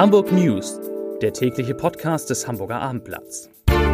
Hamburg News, der tägliche Podcast des Hamburger Abendblatts.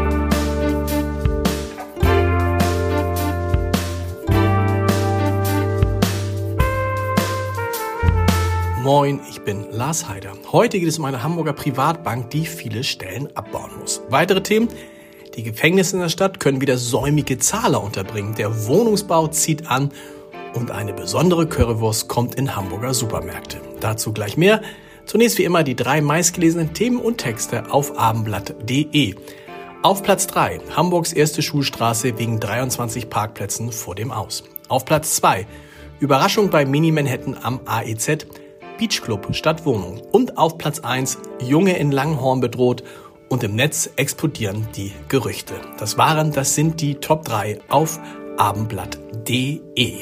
Moin, ich bin Lars Heider. Heute geht es um eine Hamburger Privatbank, die viele Stellen abbauen muss. Weitere Themen: Die Gefängnisse in der Stadt können wieder säumige Zahler unterbringen. Der Wohnungsbau zieht an und eine besondere Currywurst kommt in Hamburger Supermärkte. Dazu gleich mehr. Zunächst wie immer die 3 meistgelesenen Themen und Texte auf abendblatt.de. Auf Platz 3, Hamburgs erste Schulstraße wegen 23 Parkplätzen vor dem Aus. Auf Platz 2, Überraschung bei Mini-Manhattan am AEZ, Beachclub statt Wohnung. Und auf Platz 1, Junge in Langhorn bedroht und im Netz explodieren die Gerüchte. Das sind die Top 3 auf abendblatt.de.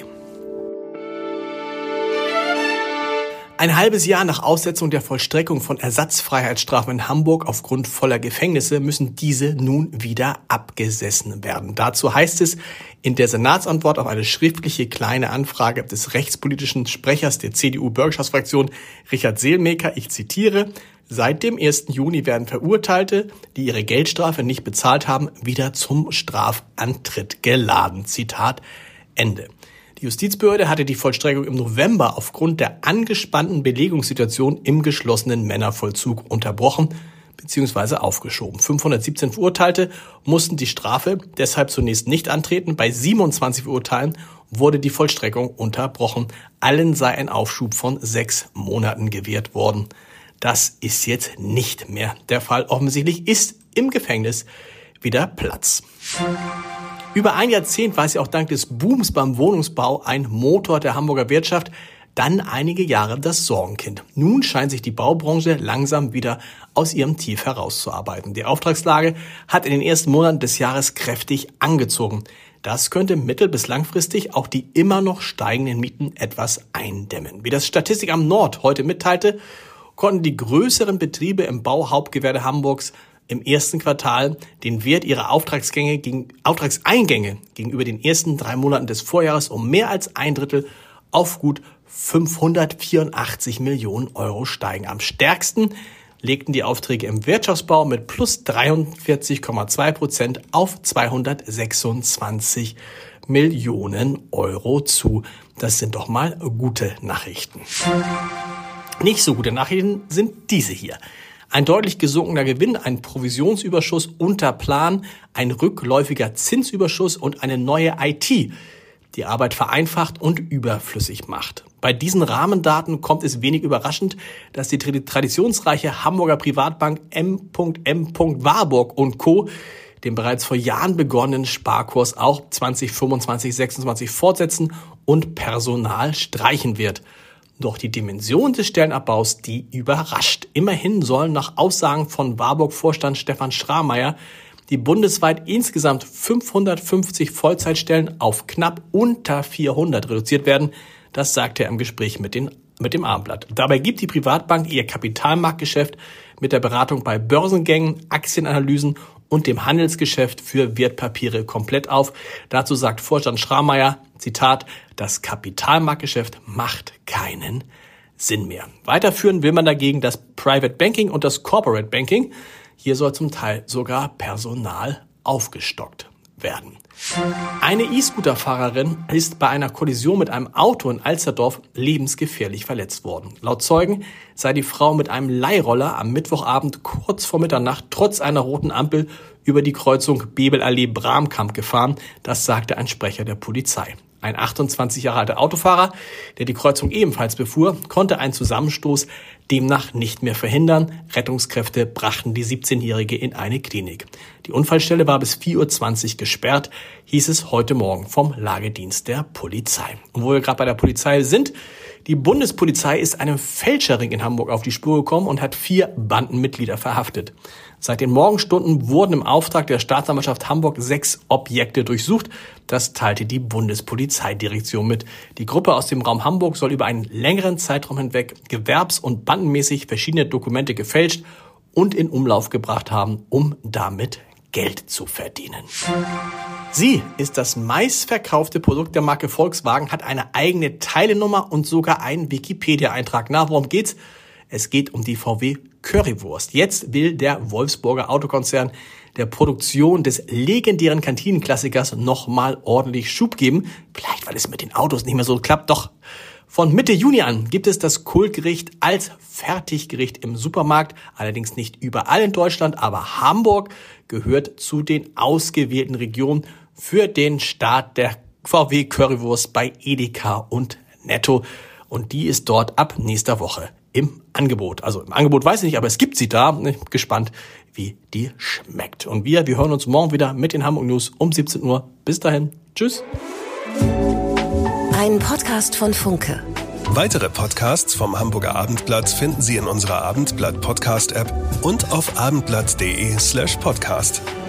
Ein halbes Jahr nach Aussetzung der Vollstreckung von Ersatzfreiheitsstrafen in Hamburg aufgrund voller Gefängnisse müssen diese nun wieder abgesessen werden. Dazu heißt es in der Senatsantwort auf eine schriftliche kleine Anfrage des rechtspolitischen Sprechers der CDU-Bürgerschaftsfraktion Richard Selmaker, ich zitiere: Seit dem 1. Juni werden Verurteilte, die ihre Geldstrafe nicht bezahlt haben, wieder zum Strafantritt geladen. Zitat Ende. Die Justizbehörde hatte die Vollstreckung im November aufgrund der angespannten Belegungssituation im geschlossenen Männervollzug unterbrochen bzw. aufgeschoben. 517 Verurteilte mussten die Strafe deshalb zunächst nicht antreten. Bei 27 Verurteilten wurde die Vollstreckung unterbrochen. Allen sei ein Aufschub von 6 Monaten gewährt worden. Das ist jetzt nicht mehr der Fall. Offensichtlich ist im Gefängnis wieder Platz. Über ein Jahrzehnt war es ja auch dank des Booms beim Wohnungsbau ein Motor der Hamburger Wirtschaft, dann einige Jahre das Sorgenkind. Nun scheint sich die Baubranche langsam wieder aus ihrem Tief herauszuarbeiten. Die Auftragslage hat in den ersten Monaten des Jahres kräftig angezogen. Das könnte mittel- bis langfristig auch die immer noch steigenden Mieten etwas eindämmen. Wie das Statistikamt Nord heute mitteilte, konnten die größeren Betriebe im Bauhauptgewerbe Hamburgs im ersten Quartal den Wert ihrer Auftragseingänge gegenüber den ersten 3 Monaten des Vorjahres um mehr als 1/3 auf gut 584 Millionen Euro steigen. Am stärksten legten die Aufträge im Wirtschaftsbau mit plus 43,2% auf 226 Millionen Euro zu. Das sind doch mal gute Nachrichten. Nicht so gute Nachrichten sind diese hier. Ein deutlich gesunkener Gewinn, ein Provisionsüberschuss unter Plan, ein rückläufiger Zinsüberschuss und eine neue IT, die Arbeit vereinfacht und überflüssig macht. Bei diesen Rahmendaten kommt es wenig überraschend, dass die traditionsreiche Hamburger Privatbank M.M. Warburg & Co. den bereits vor Jahren begonnenen Sparkurs auch 2025/26 fortsetzen und Personal streichen wird. Doch die Dimension des Stellenabbaus, die überrascht. Immerhin sollen nach Aussagen von Warburg-Vorstand Stefan Schrammeier die bundesweit insgesamt 550 Vollzeitstellen auf knapp unter 400 reduziert werden. Das sagte er im Gespräch mit dem Abendblatt. Dabei gibt die Privatbank ihr Kapitalmarktgeschäft mit der Beratung bei Börsengängen, Aktienanalysen und dem Handelsgeschäft für Wertpapiere komplett auf. Dazu sagt Vorstand Schrammeier, Zitat: Das Kapitalmarktgeschäft macht keinen Sinn mehr. Weiterführen will man dagegen das Private Banking und das Corporate Banking. Hier soll zum Teil sogar Personal aufgestockt werden. Eine E-Scooter-Fahrerin ist bei einer Kollision mit einem Auto in Alsterdorf lebensgefährlich verletzt worden. Laut Zeugen sei die Frau mit einem Leihroller am Mittwochabend kurz vor Mitternacht trotz einer roten Ampel über die Kreuzung Bebelallee-Bramkamp gefahren. Das sagte ein Sprecher der Polizei. Ein 28 Jahre alter Autofahrer, der die Kreuzung ebenfalls befuhr, konnte einen Zusammenstoß demnach nicht mehr verhindern. Rettungskräfte brachten die 17-Jährige in eine Klinik. Die Unfallstelle war bis 4:20 Uhr gesperrt, hieß es heute Morgen vom Lagedienst der Polizei. Und wo wir gerade bei der Polizei sind: Die Bundespolizei ist einem Fälscherring in Hamburg auf die Spur gekommen und hat 4 Bandenmitglieder verhaftet. Seit den Morgenstunden wurden im Auftrag der Staatsanwaltschaft Hamburg 6 Objekte durchsucht. Das teilte die Bundespolizeidirektion mit. Die Gruppe aus dem Raum Hamburg soll über einen längeren Zeitraum hinweg gewerbs- und bandenmäßig verschiedene Dokumente gefälscht und in Umlauf gebracht haben, um damit Geld zu verdienen. Sie ist das meistverkaufte Produkt der Marke Volkswagen, hat eine eigene Teilenummer und sogar einen Wikipedia-Eintrag. Na, worum geht's? Es geht um die VW Currywurst. Jetzt will der Wolfsburger Autokonzern der Produktion des legendären Kantinenklassikers nochmal ordentlich Schub geben. Vielleicht, weil es mit den Autos nicht mehr so klappt. Doch von Mitte Juni an gibt es das Kultgericht als Fertiggericht im Supermarkt. Allerdings nicht überall in Deutschland, aber Hamburg gehört zu den ausgewählten Regionen für den Start der VW Currywurst bei Edeka und Netto. Und die ist dort ab nächster Woche im Angebot. Also im Angebot weiß ich nicht, aber es gibt sie da. Ich bin gespannt, wie die schmeckt. Und wir hören uns morgen wieder mit den Hamburg News um 17 Uhr. Bis dahin. Tschüss. Ein Podcast von Funke. Weitere Podcasts vom Hamburger Abendblatt finden Sie in unserer Abendblatt Podcast-App und auf abendblatt.de/podcast.